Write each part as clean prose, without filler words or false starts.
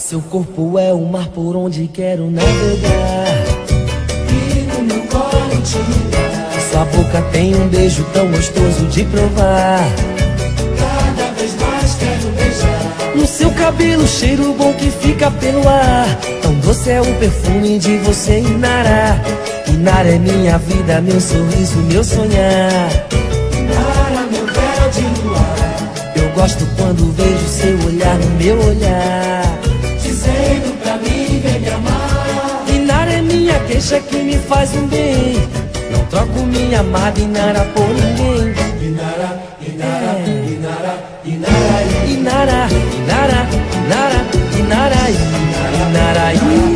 Seu corpo é o mar por onde quero navegar. E no meu colo te ligar. Sua boca tem um beijo tão gostoso de provar. Cada vez mais quero beijar. No seu cabelo, cheiro bom que fica pelo ar. Tão doce é o perfume de você, Inara. Inara é minha vida, meu sorriso, meu sonhar. Inara, meu véu de luar. Eu gosto quando vejo seu olhar no meu olhar, dizendo pra mim, vem me amar. Inara é minha queixa que me faz um bem. Não troco minha amada Inara por ninguém. Inara, Inara, Inara, Inara, Inara, Inara, Inara, Inara, Inara,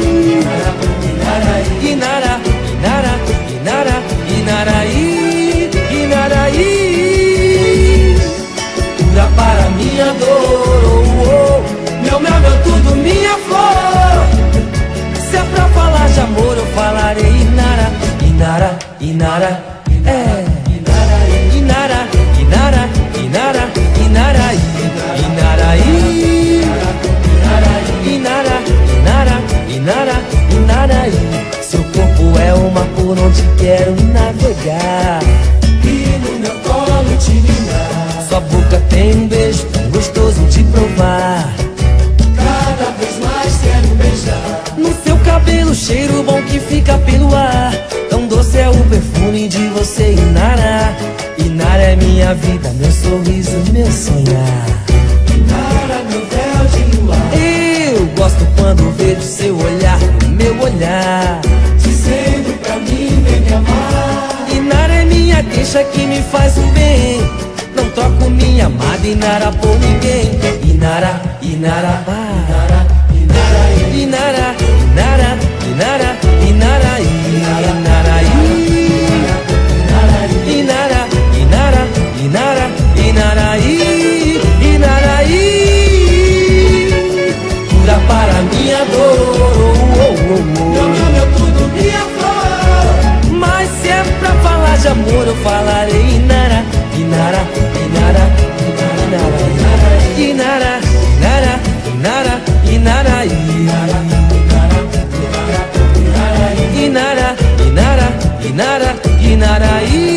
Inara, Inara, Inara, Inara, Inara, cura para minha dor, meu mel, meu tudo, minha flor. se é pra falar de amor eu falarei Inara, Inara, Inara, Inara, Inara, Inara, Inara, Inara, Inara, Inara, Inara, seu corpo é uma por onde quero navegar. E no meu colo te ligar. Sua boca tem um beijo tão gostoso de provar. Cada vez mais quero beijar. No seu cabelo, cheiro bom que fica pelo ar. Tão doce é o perfume de você, Inara. Inara é minha vida, meu sorriso, meu sonhar. Inara, meu véu de luar. Eu gosto quando vejo seu olhar no meu olhar, dizendo pra mim, vem me amar. Inara é minha queixa que me faz um bem. Não troco minha amada Inara por ninguém. Inara, Inara, Inara, Inara, Inara, Inara, Inara, Inara, Inara, Inara, Inara, Inara, Inara, Inara, cura para minha dor, meu mel, meu tudo, minha flor. mas se é pra falar de amor eu falarei Inara, Inara, Inara, Inara, Inara, Inara, Inara, Inara, Inara, Inara, Inara, Inara, Inara,